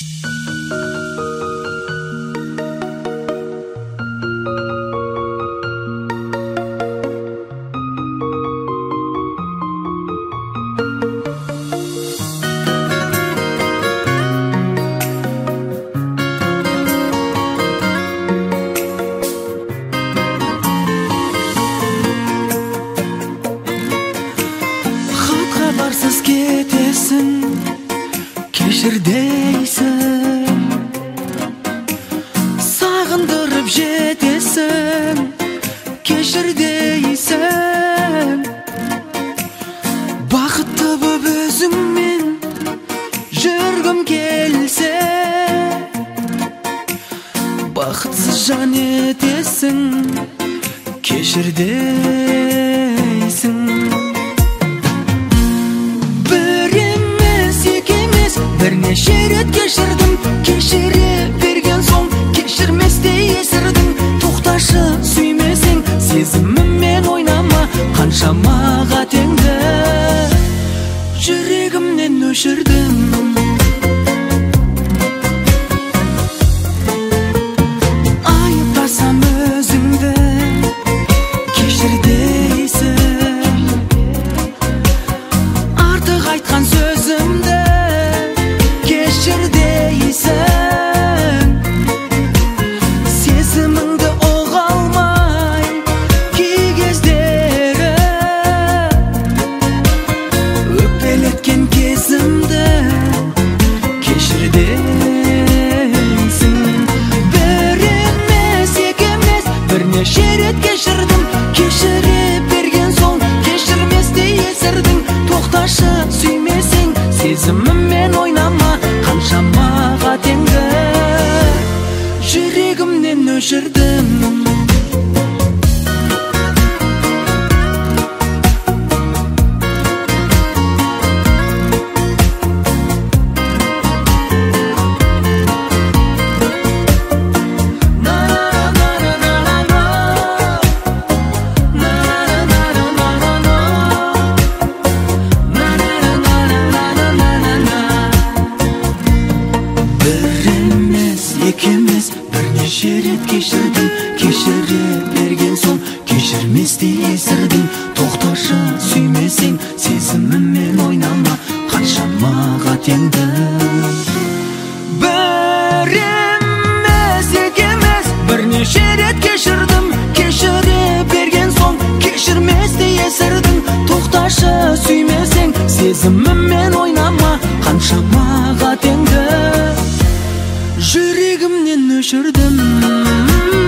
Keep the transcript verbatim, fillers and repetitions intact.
Хабарсыз кетесің, кешір дейсің, сағындырып жетесің, кешір дейсің. Бақытты боп өзіңмен жүргім келсе, бақытсыз жан етесің, кешір дейсің. Бірнеше рет кешірдім, кешіре берген соң кешірместей есірдің. Тоқташы, сүймесең, сезіміммен ойнама, қаншама қатеңді жүрегімнен өшірдім. Айыптасам өзіңді, кешір дейсің, артық айтқан сөзімді кешір дейсің. Сезіміңді ұға алмай кей кездері, өкпелеткен кезімді кешір дейсің. Бір емес, екі емес, бірнеше рет кешірдім, кешіре берген соң кешірместей есірдің. Тоқташы, сүймесең, сезіміммен ойнама, қаншама қатеңді жүрегімнен өшірдім. Екемес, бірнеше рет кешірдім, кешіре берген соң кешірместей есірдің. Тоқташы, сүймесең, сезіміммен ойнама, қаншама қатеңді. Бір емес, екі емес, бірнеше рет кешірдім, кешіре берген соң кешірместей есірдің. Тоқташы, сүймесең, сезіміммен ойнама, қаншама қатеңді жүрегімнен өшірдім.